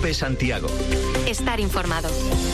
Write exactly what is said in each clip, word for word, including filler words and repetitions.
COPE Santiago. Estar informado.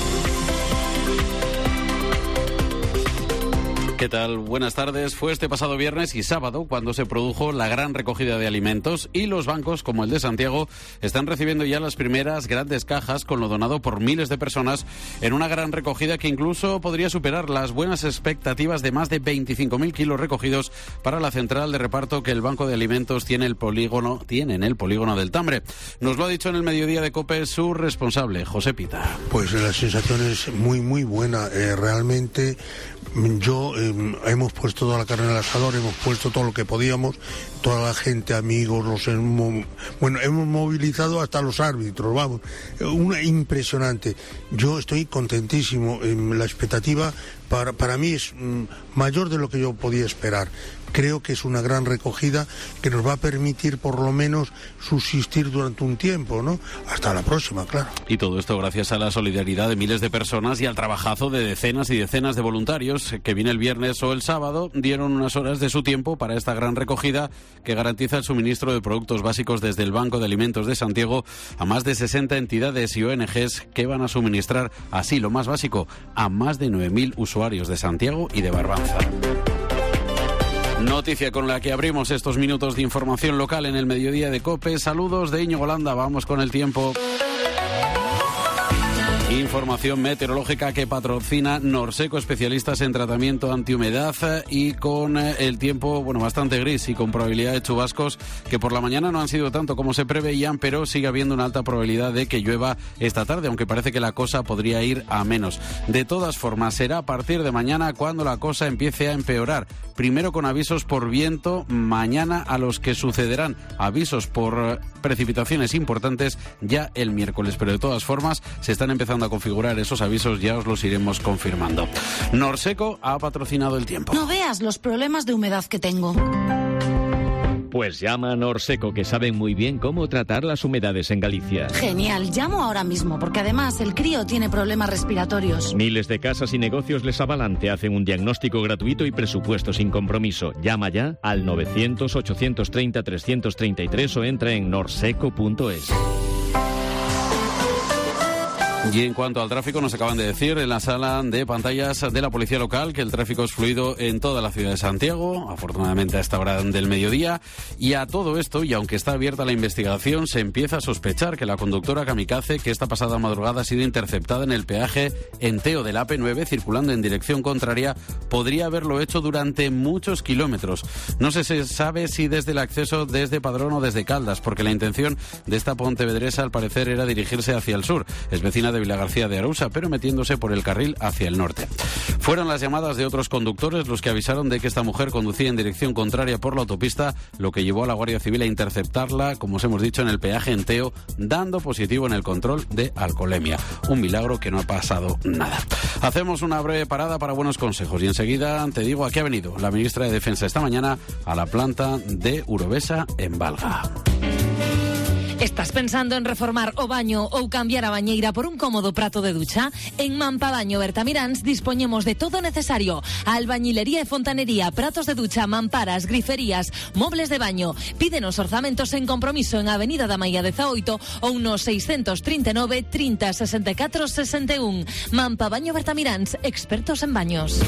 ¿Qué tal? Buenas tardes. Fue este pasado viernes y sábado cuando se produjo la gran recogida de alimentos y los bancos, como el de Santiago, están recibiendo ya las primeras grandes cajas con lo donado por miles de personas en una gran recogida que incluso podría superar las buenas expectativas de más de veinticinco mil kilos recogidos para la central de reparto que el Banco de Alimentos tiene, el polígono, tiene en el polígono del Tambre. Nos lo ha dicho en el mediodía de COPE su responsable, José Pita. Pues la sensación es muy, muy buena. Eh, realmente yo... Eh, hemos puesto toda la carne en el asador, hemos puesto todo lo que podíamos, toda la gente, amigos, los hemos, bueno, hemos movilizado hasta los árbitros, vamos, una impresionante. Yo estoy contentísimo, la expectativa para, para mí es mayor de lo que yo podía esperar. Creo que es una gran recogida que nos va a permitir por lo menos subsistir durante un tiempo, ¿no? Hasta la próxima, claro. Y todo esto gracias a la solidaridad de miles de personas y al trabajazo de decenas y decenas de voluntarios que viene el viernes o el sábado dieron unas horas de su tiempo para esta gran recogida que garantiza el suministro de productos básicos desde el Banco de Alimentos de Santiago a más de sesenta entidades y O N Ges que van a suministrar así lo más básico a más de nueve mil usuarios de Santiago y de Barbanza. Noticia con la que abrimos estos minutos de información local en el mediodía de COPE. Saludos de Íñigo Landa, vamos con el tiempo. Información meteorológica que patrocina Norseco, especialistas en tratamiento antihumedad, y con el tiempo, bueno, bastante gris y con probabilidad de chubascos que por la mañana no han sido tanto como se preveían, pero sigue habiendo una alta probabilidad de que llueva esta tarde, aunque parece que la cosa podría ir a menos. De todas formas, será a partir de mañana cuando la cosa empiece a empeorar. Primero con avisos por viento, mañana a los que sucederán avisos por precipitaciones importantes ya el miércoles, pero de todas formas se están empezando a configurar esos avisos, ya os los iremos confirmando. Norseco ha patrocinado el tiempo. No veas los problemas de humedad que tengo. Pues llama a Norseco, que saben muy bien cómo tratar las humedades en Galicia. Genial, llamo ahora mismo, porque además el crío tiene problemas respiratorios. Miles de casas y negocios les avalan, te hacen un diagnóstico gratuito y presupuesto sin compromiso. Llama ya al novecientos, ochocientos treinta, trescientos treinta y tres o entra en norseco punto es. Y en cuanto al tráfico, nos acaban de decir en la sala de pantallas de la Policía Local que el tráfico es fluido en toda la ciudad de Santiago, afortunadamente a esta hora del mediodía. Y a todo esto, y aunque está abierta la investigación, se empieza a sospechar que la conductora kamikaze, que esta pasada madrugada ha sido interceptada en el peaje en Teo del A P nueve, circulando en dirección contraria, podría haberlo hecho durante muchos kilómetros. No se sabe si desde el acceso desde Padrón o desde Caldas, porque la intención de esta pontevedresa al parecer era dirigirse hacia el sur. Es vecina de Vilagarcía de Arousa, pero metiéndose por el carril hacia el norte. Fueron las llamadas de otros conductores los que avisaron de que esta mujer conducía en dirección contraria por la autopista, lo que llevó a la Guardia Civil a interceptarla, como os hemos dicho, en el peaje en Teo, dando positivo en el control de alcoholemia. Un milagro que no ha pasado nada. Hacemos una breve parada para buenos consejos y enseguida te digo a qué ha venido la ministra de Defensa esta mañana a la planta de Urovesa en Valga. ¿Estás pensando en reformar o baño ou cambiar a bañeira por un cómodo prato de ducha? En Mampabaño Bertamiráns dispoñemos de todo necesario: albañilería e fontanería, pratos de ducha, mamparas, griferías, mobles de baño. Pídenos orzamentos en compromiso en Avenida da Maía dezaoito ou no seiscentos trinta e nove, trinta, sesenta e catro, sesenta e un. Mampabaño Bertamiráns, expertos en baños.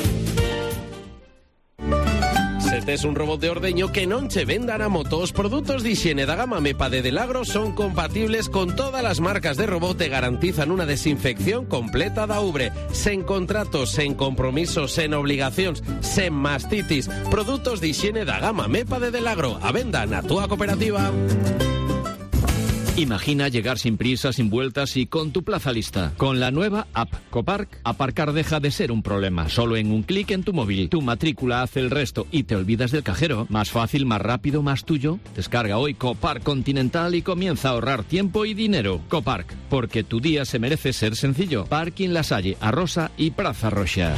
Este es un robot de ordeño que non che vendan a moto. Os produtos de higiene da gama MEPA de Delagro son compatibles con todas las marcas de robot e garantizan unha desinfección completa da ubre, sen contratos, sen compromisos, sen obligacións, sen mastitis. Produtos de higiene da gama MEPA de Delagro, a venda na túa cooperativa. Imagina llegar sin prisa, sin vueltas y con tu plaza lista. Con la nueva app Copark, aparcar deja de ser un problema. Solo en un clic en tu móvil. Tu matrícula hace el resto y te olvidas del cajero. Más fácil, más rápido, más tuyo. Descarga hoy Copark Continental y comienza a ahorrar tiempo y dinero. Copark, porque tu día se merece ser sencillo. Parking La Salle, Arrosa y Praza Rocha.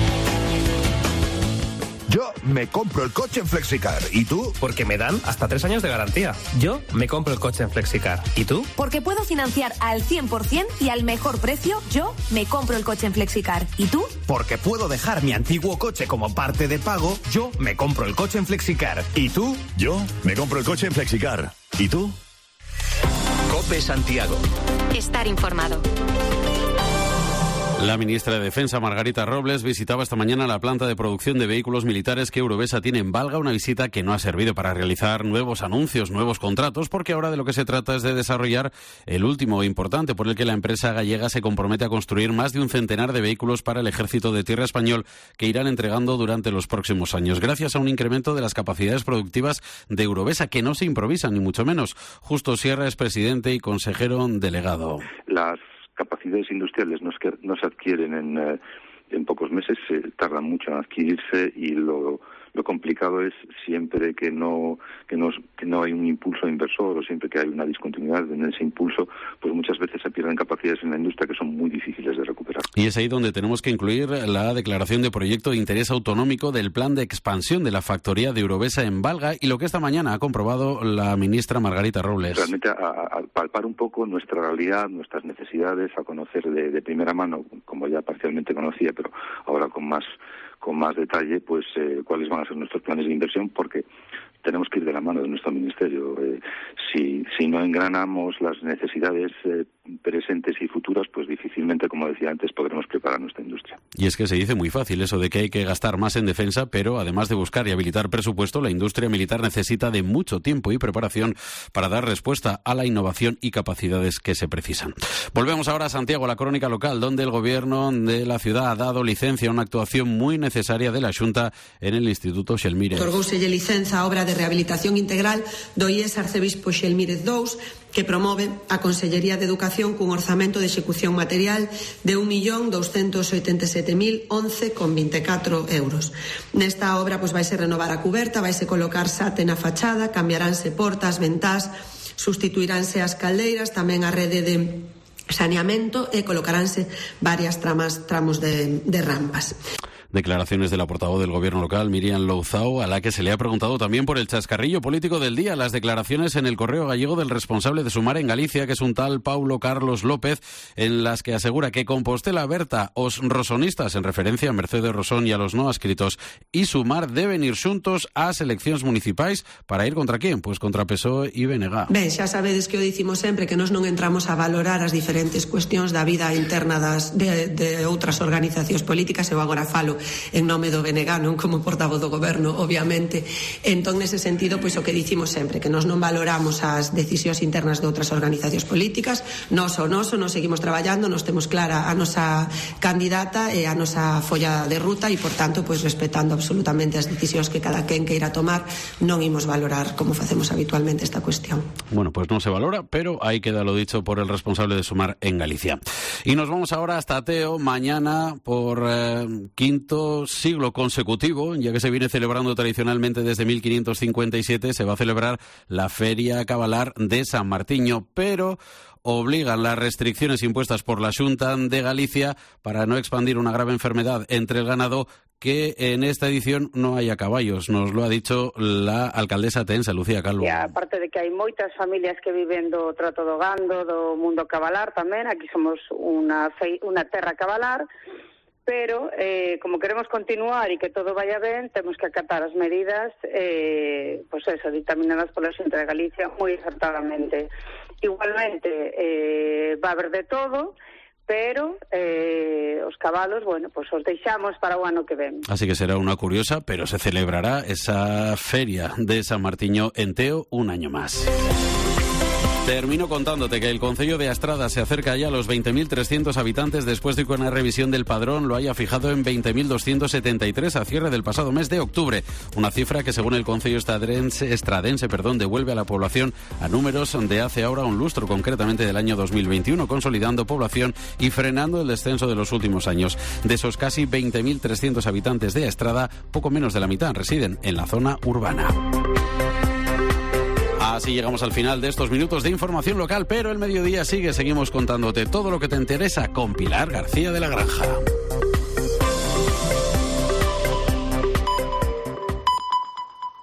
Yo me compro el coche en Flexicar. ¿Y tú? Porque me dan hasta tres años de garantía. Yo me compro el coche en Flexicar. ¿Y tú? Porque puedo financiar al cien por ciento y al mejor precio. Yo me compro el coche en Flexicar. ¿Y tú? Porque puedo dejar mi antiguo coche como parte de pago. Yo me compro el coche en Flexicar. ¿Y tú? Yo me compro el coche en Flexicar. ¿Y tú? COPE Santiago. Estar informado. La ministra de Defensa, Margarita Robles, visitaba esta mañana la planta de producción de vehículos militares que Eurovesa tiene en Valga, una visita que no ha servido para realizar nuevos anuncios, nuevos contratos, porque ahora de lo que se trata es de desarrollar el último importante, por el que la empresa gallega se compromete a construir más de un centenar de vehículos para el Ejército de Tierra español que irán entregando durante los próximos años, gracias a un incremento de las capacidades productivas de Eurovesa, que no se improvisan, ni mucho menos. Justo Sierra es presidente y consejero delegado. Las capacidades industriales no, es que, no se adquieren en, eh, en pocos meses, se tardan mucho en adquirirse y lo, lo complicado es siempre que no, que, no, que no hay un impulso inversor o siempre que hay una discontinuidad en ese impulso, pues muchas veces se pierden capacidades en la industria que son muy difíciles de recuperar. Y es ahí donde tenemos que incluir la declaración de proyecto de interés autonómico del plan de expansión de la factoría de Eurovesa en Valga y lo que esta mañana ha comprobado la ministra Margarita Robles. Realmente a, a palpar un poco nuestra realidad, nuestras necesidades, a conocer de, de primera mano, como ya parcialmente conocía, pero ahora con más con más detalle, pues eh, cuáles van a ser nuestros planes de inversión, porque tenemos que ir de la mano de nuestro ministerio. Eh, si, si no engranamos las necesidades eh, presentes y futuras, pues difícilmente, como decía antes, podremos preparar nuestra industria. Y es que se dice muy fácil eso de que hay que gastar más en defensa, pero además de buscar y habilitar presupuesto, la industria militar necesita de mucho tiempo y preparación para dar respuesta a la innovación y capacidades que se precisan. Volvemos ahora a Santiago, la crónica local, donde el gobierno de la ciudad ha dado licencia a una actuación muy necesaria de la Xunta en el Instituto Xelmírez. Otorgouselle licenza a obra de rehabilitación integral do I E S Arcebispo Xelmírez segundo, que promove a Consellería de Educación cun orzamento de execución material de un millón doscientos oitenta e sete mil once con veinticuatro euros. Nesta obra pois vaise renovar a cuberta, vaise colocar sate na fachada, cambiaránse portas, ventás, sustituiránse as caldeiras, tamén a rede de saneamento e colocaránse varias tramas, tramos de, de rampas. Declaraciones de la portavoz del gobierno local, Miriam Louzao, a la que se le ha preguntado también por el chascarrillo político del día, las declaraciones en el Correo Gallego del responsable de Sumar en Galicia, que es un tal Paulo Carlos López, en las que asegura que Compostela Berta, os rosonistas, en referencia a Mercedes Rosón y a los no adscritos, y Sumar deben ir xuntos ás eleccións municipais para ir contra quién? Pues contra P S O E e B N G. Ben, xa sabedes que o dicimos sempre, que nós non entramos a valorar as diferentes cuestións da vida interna das, de, de outras organizacións políticas, eu agora falo en nome do B N G, non como portavoz do goberno, obviamente. Entón, nese sentido, pois o que dicimos sempre, que nós non valoramos as decisións internas de outras organizacións políticas, nós o noso, nós seguimos traballando, nós temos clara a nosa candidata e a nosa folla de ruta e, por tanto, pois respetando absolutamente as decisións que cada quen queira tomar, non imos valorar como facemos habitualmente esta cuestión. Bueno, pues non se valora, pero ahí queda lo dicho por el responsable de Sumar en Galicia. Y nos vamos ahora hasta Teo, mañana, por eh, quinto siglo consecutivo, ya que se viene celebrando tradicionalmente desde mil quinientos cincuenta y siete, se va a celebrar la Feria Cabalar de San Martiño, pero obligan las restricciones impuestas por la Xunta de Galicia para no expandir una grave enfermedad entre el ganado, que en esta edición no haya caballos. Nos lo ha dicho la alcaldesa tensa, Lucía Calvo. E aparte de que hai moitas familias que viven do trato do gando, do mundo cabalar tamén, aquí somos unha, fe... unha terra cabalar, pero eh, como queremos continuar e que todo vaya ben, temos que acatar as medidas eh, pues eso, dictaminadas pola Xunta de Galicia moi acertadamente. Igualmente eh, va a haber de todo, pero eh, os cabalos, bueno, pues os deixamos para o ano que ven. Así que será una curiosa, pero se celebrará esa feria de San Martiño en Teo un año más. Termino contándote que el concello de Astrada se acerca ya a los veinte mil trescientos habitantes después de que una revisión del padrón lo haya fijado en veinte mil doscientos setenta y tres a cierre del pasado mes de octubre. Una cifra que, según el concello estradense, estradense perdón, devuelve a la población a números de hace ahora un lustro, concretamente del año dos mil veintiuno, consolidando población y frenando el descenso de los últimos años. De esos casi veinte mil trescientos habitantes de Astrada, poco menos de la mitad residen en la zona urbana. Así llegamos al final de estos minutos de información local, pero el mediodía sigue, seguimos contándote todo lo que te interesa con Pilar García de la Granja.